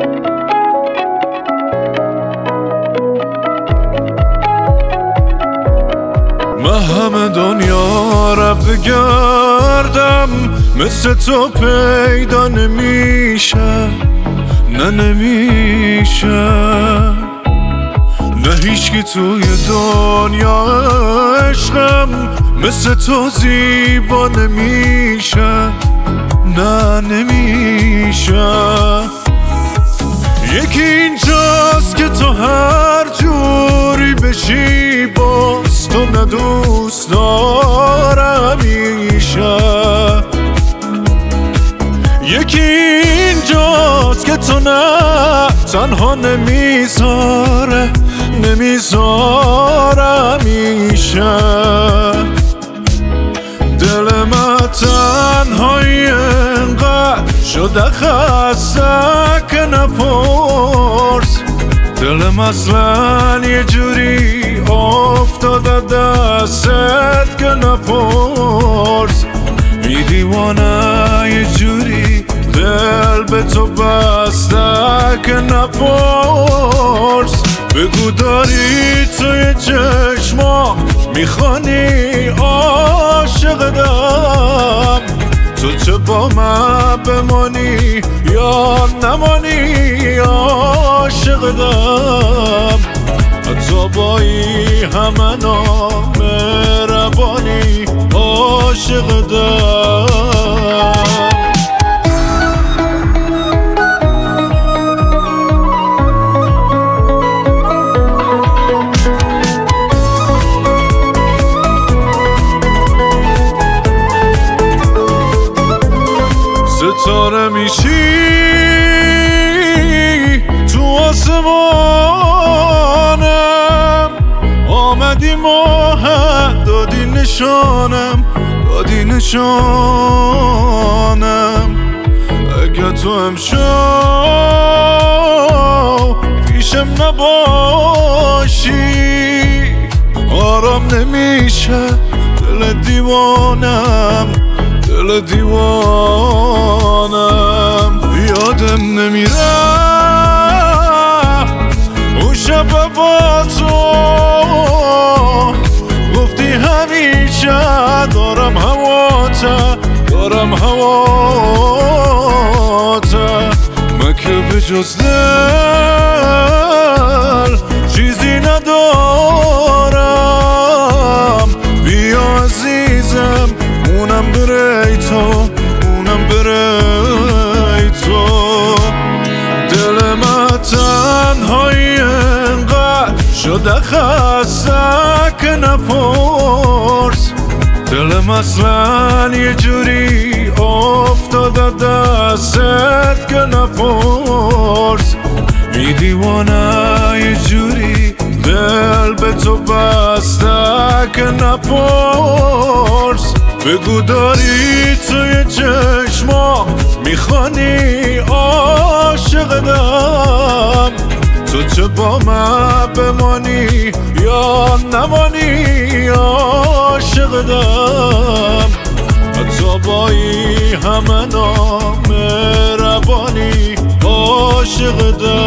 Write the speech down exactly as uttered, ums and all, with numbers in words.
من همه دنیا را بگردم مثل تو پیدا نمیشه، نه نمیشه، نه هیچکی توی دنیا عشقم مثل تو زیبا نمیشه، نه نمیشه. یکی اینجاست که تو هر جوری بشی باز تو ندوست دارم میشه. یکی اینجاست که تو نه تنها نمیذاره نمیذاره میشه. دل من تنهایی انقدر شده خسته که نپرس. دلم اصلا یه جوری افتاده دستت که نپرس. بی دیوانه یه جوری دل به تو بسته که نپرس. بگو داری توی چشما میخوانی عاشقدم، تو چه با من بمانی یا نمانی عاشقدم. حتی با این همه نامهربانی عاشقدم. ستاره میشی تو آسمانم، آمدی ماه دادی نشانم دادی نشانم. اگه تو امشب پیشم نباشی آرام نمیشه دل دیوانم دل دیوانم. یادم نمیره اون شب با تو گفتی همیشه دارم هواته دارم هواته. من که به جز دل چیزی ندارم. بیا عزیزم اونم بره تو اونم بره تو. دل من تنهایی انقدر شده خسته که نپرس. دلم اصلا یه جوری افتاده دستت که نپرس. بی دیوانه یه جوری دل به تو بسته که نپرس. بگو داری توی چشما میخوانی عاشقدم، تو چه با من بمانی یا نمانی عاشقدم. حتی با این همه نامهربانی عاشقدم.